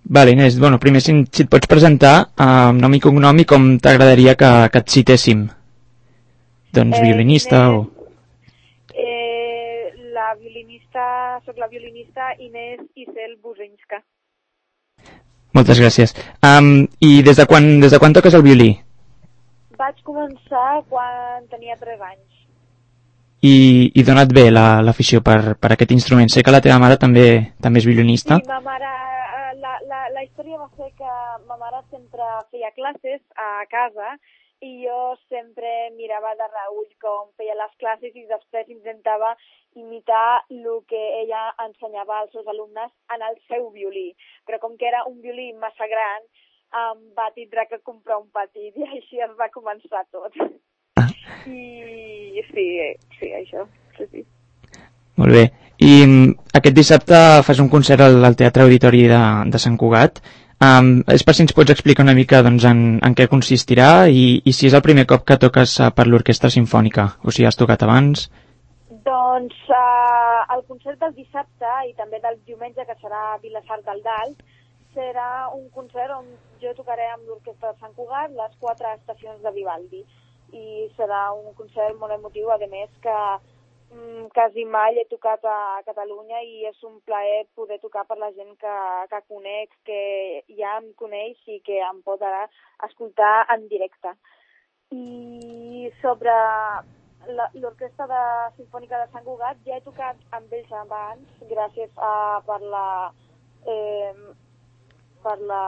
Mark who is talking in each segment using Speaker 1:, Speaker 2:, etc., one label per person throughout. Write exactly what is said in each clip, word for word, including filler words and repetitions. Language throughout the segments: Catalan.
Speaker 1: Vale, Inés, bueno, primer si, si et pots presentar amb nom i cognom i com t'agradaria que, que et citéssim. Doncs
Speaker 2: Eh,
Speaker 1: violinista
Speaker 2: Inés,
Speaker 1: o...
Speaker 2: eh, la violinista, soc la violinista Inés Isel Buzinska.
Speaker 1: Moltes gràcies. Um, I des de quan, des de quan toques el violí?
Speaker 2: Vaig començar quan tenia tres anys.
Speaker 1: I, i d'on et ve la- l'afició per, per aquest instrument? Sé que la teva mare també també és violinista.
Speaker 2: Sí, ma mare, eh, la, la, la història va ser que ma mare sempre feia classes a casa i jo sempre mirava de reull com feia les classes i després intentava imitar el que ella ensenyava als seus alumnes en el seu violí. Però com que era un violí massa gran, em va tindre que comprar un petit i així es va començar tot. I sí, sí, això, sí, sí.
Speaker 1: Molt bé. I mm, aquest dissabte fas un concert al, al Teatre Auditori de, de Sant Cugat. Um, és per si ens pots explicar una mica doncs, en, en què consistirà i, i si és el primer cop que toques uh, per l'Orquestra Simfònica, o si has tocat abans.
Speaker 2: Doncs uh, el concert del dissabte i també del diumenge, que serà a Vilassar del Dalt, serà un concert on jo tocaré amb l'Orquestra de Sant Cugat les quatre estacions de Vivaldi. I serà un concert molt emotiu, a més que mm, quasi mai he tocat a Catalunya i és un plaer poder tocar per la gent que, que conec, que ja em coneix i que em pot ara escoltar en directe. I sobre la- l'Orquestra de Simfònica de Sant Cugat ja he tocat amb ells abans, gràcies a per la eh, per la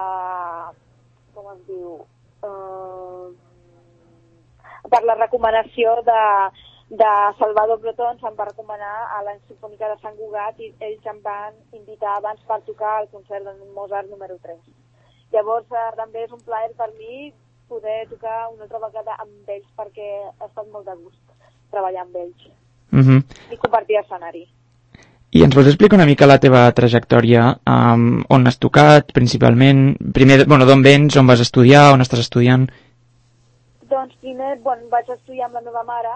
Speaker 2: com es diu eh, per la recomanació de, de Salvador Brotons. Em va recomanar a la Simfònica de Sant Cugat i ells em van invitar abans per tocar el concert de Mozart número tres. Llavors eh, també és un plaer per mi poder tocar una altra vegada amb ells perquè ha estat molt de gust treballar amb ells
Speaker 1: Uh-huh.
Speaker 2: i compartir escenari.
Speaker 1: I ens pots explicar una mica la teva trajectòria, um, on has tocat principalment, primer, bueno, d'on vens, on vas estudiar, on estàs estudiant?
Speaker 2: Doncs primer bueno, vaig estudiar amb la meva mare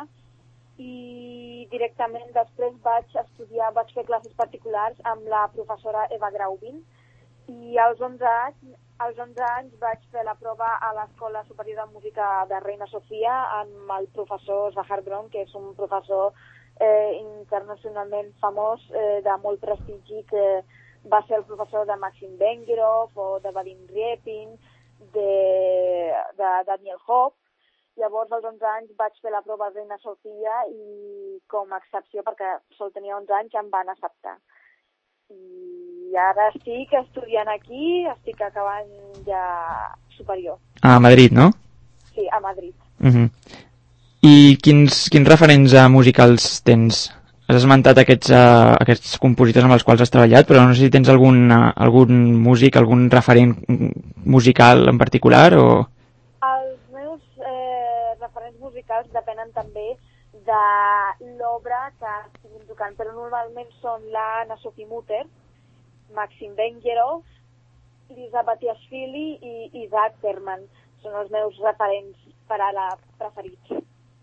Speaker 2: i directament després vaig estudiar, vaig fer classes particulars amb la professora Eva Graubin i als onze anys, als onze anys vaig fer la prova a l'Escola Superior de Música de Reina Sofia amb el professor Zahar Bron, que és un professor eh, internacionalment famós, eh, de molt prestigi, que va ser el professor de Maxim Vengerov o de Vadim Riepin, de, de Daniel Hope. Llavors, als onze anys, vaig fer la prova a Reina Sofia i com a excepció, perquè sol tenia onze anys, em van acceptar. I ara estic estudiant aquí, estic acabant ja superior.
Speaker 1: A Madrid, no?
Speaker 2: Sí, a Madrid.
Speaker 1: Uh-huh. I quins, quins referents uh, musicals tens? Has esmentat aquests, uh, aquests compositors amb els quals has treballat, però no sé si tens algun, uh, algun músic, algun referent musical en particular o...
Speaker 2: Els meus eh, referents musicals depenen també de l'obra que estiguin tocant, però normalment són la Anna Sophie Mutter, Maxim Vengerov, Lisa Batiashvili i Isaac Berman. Són els meus referents per ara preferits.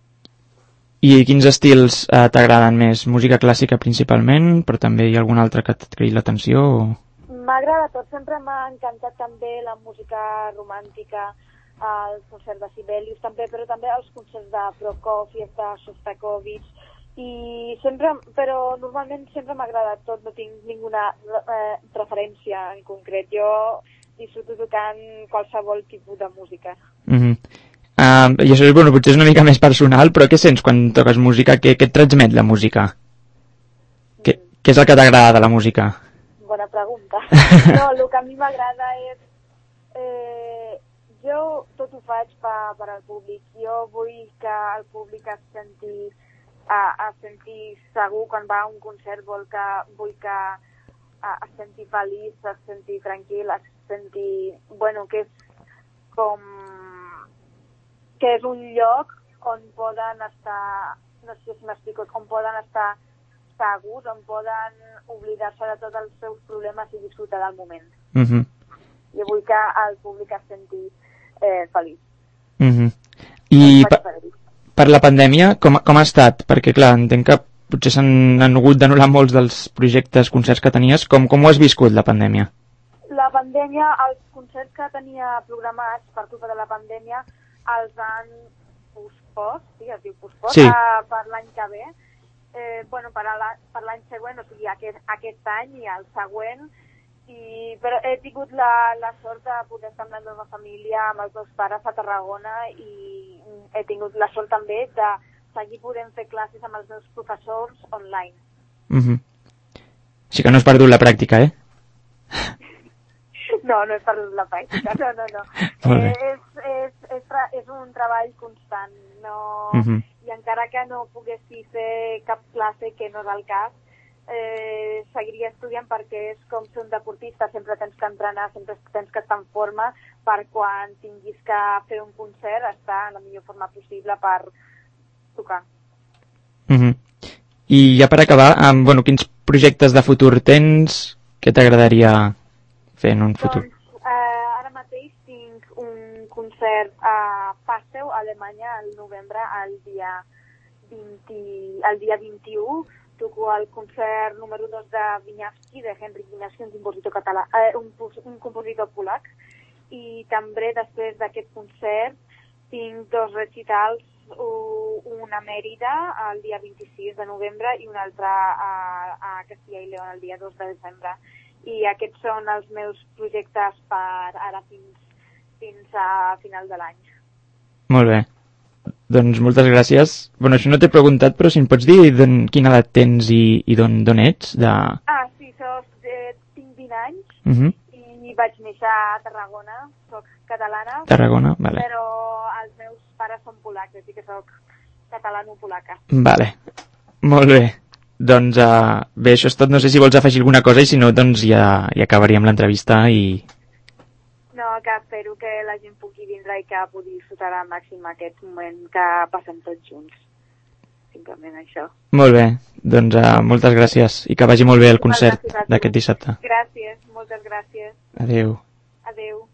Speaker 1: I quins estils uh, t'agraden més? Música clàssica principalment, però també hi ha algun altre que et cridi l'atenció? O...
Speaker 2: M'agrada tot, sempre m'ha encantat també la música romàntica, els concerts de Sibelius també, però també els concerts de Prokofiev, de Shostakovich, i sempre, però normalment sempre m'ha agradat tot, no tinc ninguna eh, referència en concret. Jo disfruto tocant qualsevol tipus de música.
Speaker 1: Uh-huh. Uh, I això és, bueno, potser és una mica més personal, però què sents quan toques música? Què, què et transmet la música? Què, què és el que t'agrada de la música?
Speaker 2: Bona pregunta. No, el que a mi m'agrada és... Eh, jo tot ho faig per, per al públic. Jo vull que el públic es senti, uh, es senti segur quan va a un concert, vol que, vull que uh, es senti feliç, es senti tranquil, es senti... Bueno, que és com... que és un lloc on poden estar... No sé si m'explico, on poden estar segurs, on poden oblidar-se de tots els seus problemes i disfrutar del moment.
Speaker 1: Uh-huh.
Speaker 2: Jo vull que el públic es senti eh, feliç.
Speaker 1: Uh-huh. I per, per la pandèmia, com, com ha estat? Perquè, clar, entenc que potser s'han hagut d'anul·lar molts dels projectes, concerts que tenies. Com, com ho has viscut, la pandèmia?
Speaker 2: La la pandèmia, els concerts que tenia programats per culpa de la pandèmia els han pospost, sí, es diu pospost,
Speaker 1: sí.
Speaker 2: uh, per l'any que ve, eh, bueno, per l'any següent, o sigui, aquest, aquest any i el següent, i, però he tingut la, la sort de poder estar amb la meva família, amb els meus pares a Tarragona, i he tingut la sort també de seguir podent fer classes amb els meus professors online.
Speaker 1: Mm-hmm. Així que no has perdut la pràctica, eh?
Speaker 2: No, no he perdut la pràctica, no, no, no. Eh, és, és, és, és un treball constant, no... Mm-hmm. I encara que no poguessi fer cap classe, que no és el cas, eh, seguiria estudiant perquè és com ser un deportista, sempre tens que entrenar, sempre tens que estar en forma per quan tinguis que fer un concert, estar en la millor forma possible per tocar.
Speaker 1: Mm-hmm. I ja per acabar, um, bueno, quins projectes de futur tens? Què t'agradaria fer en un futur?
Speaker 2: Doncs eh, ara mateix tinc un concert a Passau, a Alemanya, al novembre, el dia, vint, el dia vint-i-u. Toco el concert número dos de Wieniawski, de Henryk Wieniawski, un compositor català, eh, un, un compositor polac. I també després d'aquest concert tinc dos recitals, un a Mèrida el dia vint-i-sis de novembre i un altre a, a Castilla i León el dia dos de desembre. I aquests són els meus projectes per ara fins, fins a final de l'any. Molt bé.
Speaker 1: Doncs moltes gràcies. Bueno, això no t'he preguntat, però si em pots dir quina edat tens i, i d'on ets? De...
Speaker 2: Ah, sí, sos, eh, tinc vint anys
Speaker 1: uh-huh.
Speaker 2: i vaig néixer a Tarragona, soc catalana,
Speaker 1: Tarragona, vale.
Speaker 2: Però els meus pares són polacs, així que soc catalano-polaca.
Speaker 1: Vale, molt bé. Doncs uh, bé, això és tot. No sé si vols afegir alguna cosa i si no, doncs ja, ja acabaríem l'entrevista i...
Speaker 2: No, que espero que la gent pugui vindre i que pugui disfrutar al màxim aquest moment que passem tots junts. Simplement això.
Speaker 1: Molt bé, doncs uh, moltes gràcies i que vagi molt bé el concert d'aquest dissabte.
Speaker 2: Gràcies, moltes gràcies.
Speaker 1: Adéu.
Speaker 2: Adéu.